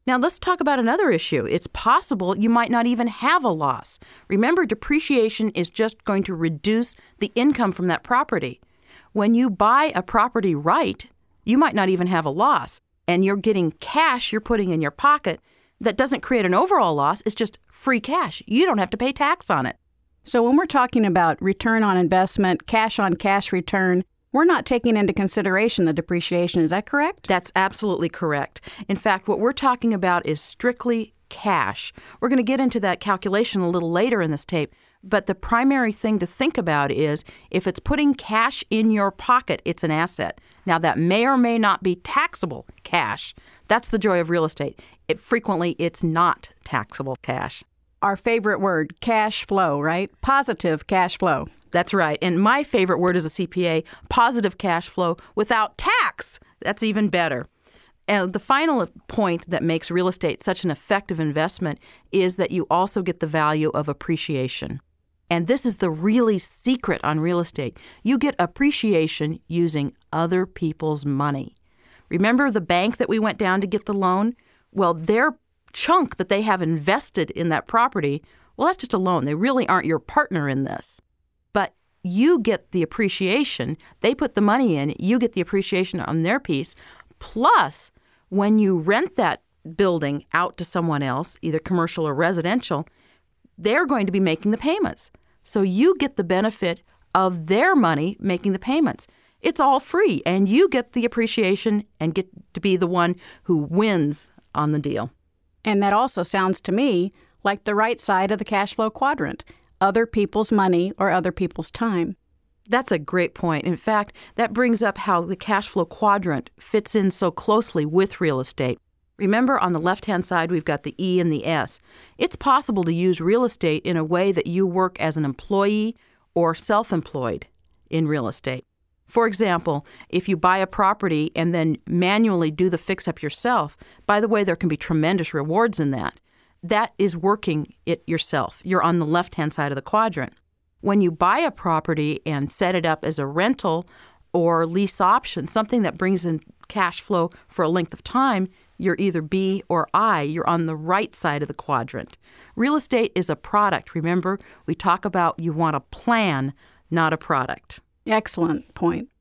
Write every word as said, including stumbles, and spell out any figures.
Now, let's talk about another issue. It's possible you might not even have a loss. Remember, depreciation is just going to reduce the income from that property. When you buy a property right, you might not even have a loss, and you're getting cash you're putting in your pocket that doesn't create an overall loss. It's just free cash. You don't have to pay tax on it. So when we're talking about return on investment, cash on cash return, we're not taking into consideration the depreciation. Is that correct? That's absolutely correct. In fact, what we're talking about is strictly cash. We're going to get into that calculation a little later in this tape, but the primary thing to think about is if it's putting cash in your pocket, it's an asset. Now, that may or may not be taxable cash. That's the joy of real estate. It, frequently, it's not taxable cash. Our favorite word, cash flow, right? Positive cash flow. That's right. And my favorite word as a C P A, positive cash flow without tax. That's even better. And the final point that makes real estate such an effective investment is that you also get the value of appreciation. And this is the really secret on real estate. You get appreciation using other people's money. Remember the bank that we went down to get the loan? Well, their chunk that they have invested in that property, well, that's just a loan. They really aren't your partner in this. But you get the appreciation. They put the money in. You get the appreciation on their piece. Plus, when you rent that building out to someone else, either commercial or residential, they're going to be making the payments. So you get the benefit of their money making the payments. It's all free, and you get the appreciation and get to be the one who wins on the deal. And that also sounds to me like the right side of the cash flow quadrant, other people's money or other people's time. That's a great point. In fact, that brings up how the cash flow quadrant fits in so closely with real estate. Remember, on the left-hand side, we've got the E and the S. It's possible to use real estate in a way that you work as an employee or self-employed in real estate. For example, if you buy a property and then manually do the fix-up yourself, by the way, there can be tremendous rewards in that. That is working it yourself. You're on the left-hand side of the quadrant. When you buy a property and set it up as a rental or lease option, something that brings in cash flow for a length of time, you're either B or I. You're on the right side of the quadrant. Real estate is a product. Remember, we talk about you want a plan, not a product. Excellent point.